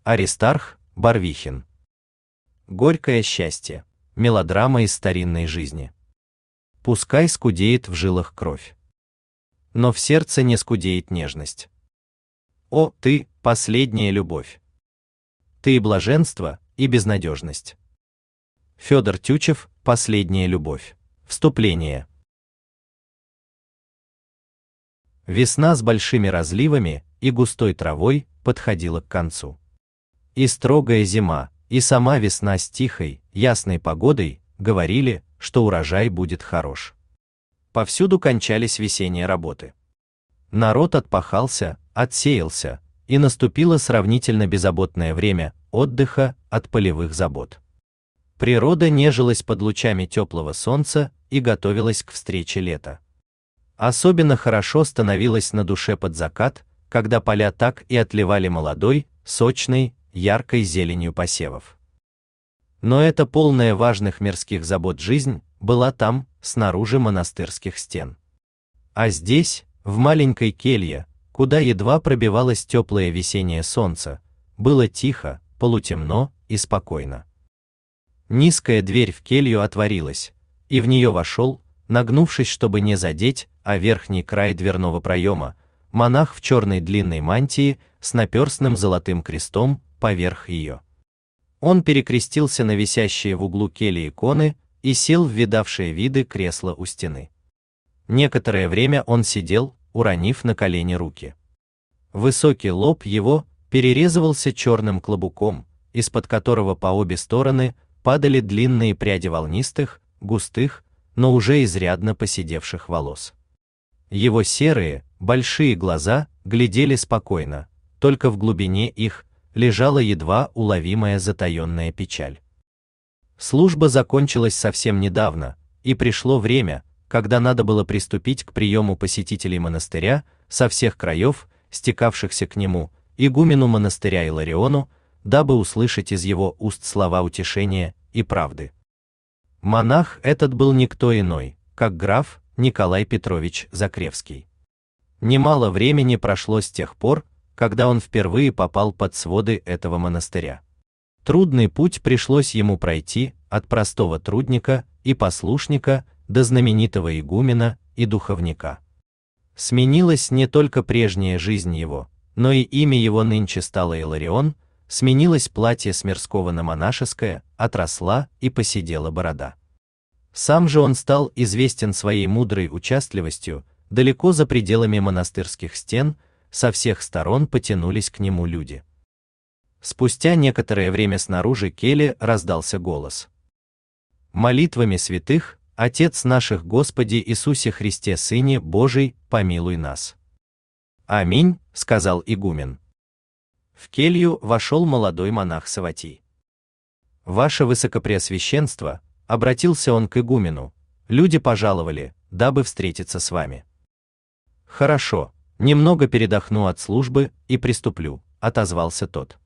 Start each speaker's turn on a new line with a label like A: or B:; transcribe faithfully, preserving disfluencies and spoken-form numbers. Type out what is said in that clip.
A: Аристарх Барвихин. Горькое счастье. Мелодрама из старинной жизни. Пускай скудеет в жилах кровь, но в сердце не скудеет нежность. О, ты, последняя любовь! Ты и блаженство, и безнадежность. Федор Тютчев, «Последняя любовь». Вступление. Весна с большими разливами и густой травой подходила к концу. И строгая зима, и сама весна с тихой, ясной погодой говорили, что урожай будет хорош. Повсюду кончались весенние работы. Народ отпахался, отсеялся, и наступило сравнительно беззаботное время отдыха от полевых забот. Природа нежилась под лучами теплого солнца и готовилась к встрече лета. Особенно хорошо становилось на душе под закат, когда поля так и отливали молодой, сочной, яркой зеленью посевов. Но эта полная важных мирских забот жизнь была там, снаружи монастырских стен. А здесь, в маленькой келье, куда едва пробивалось теплое весеннее солнце, было тихо, полутемно и спокойно. Низкая дверь в келью отворилась, и в нее вошел, нагнувшись, чтобы не задеть, а верхний край дверного проема, монах в черной длинной мантии с наперстным золотым крестом поверх ее. Он перекрестился на висящие в углу кельи иконы и сел в видавшие виды кресло у стены. Некоторое время он сидел, уронив на колени руки. Высокий лоб его перерезывался черным клобуком, из-под которого по обе стороны падали длинные пряди волнистых, густых, но уже изрядно поседевших волос. Его серые, большие глаза глядели спокойно, только в глубине их лежала едва уловимая затаенная печаль. Служба закончилась совсем недавно, и пришло время, когда надо было приступить к приему посетителей монастыря со всех краев, стекавшихся к нему, игумену монастыря Илариону, дабы услышать из его уст слова утешения и правды. Монах этот был никто иной, как граф Николай Петрович Закревский. Немало времени прошло с тех пор, когда он впервые попал под своды этого монастыря. Трудный путь пришлось ему пройти от простого трудника и послушника до знаменитого игумена и духовника. Сменилась не только прежняя жизнь его, но и имя его нынче стало Иларион, сменилось платье с мирского на монашеское, отросла и поседела борода. Сам же он стал известен своей мудрой участливостью, далеко за пределами монастырских стен, со всех сторон потянулись к нему люди. Спустя некоторое время снаружи кельи раздался голос. «Молитвами святых, Отец наших Господи Иисусе Христе, Сыне Божий, помилуй нас». «Аминь», — сказал игумен. В келью вошел молодой монах Саватий. «Ваше Высокопреосвященство», — обратился он к игумену, — «люди пожаловали, дабы встретиться с вами». «Хорошо, немного передохну от службы и приступлю», — отозвался тот.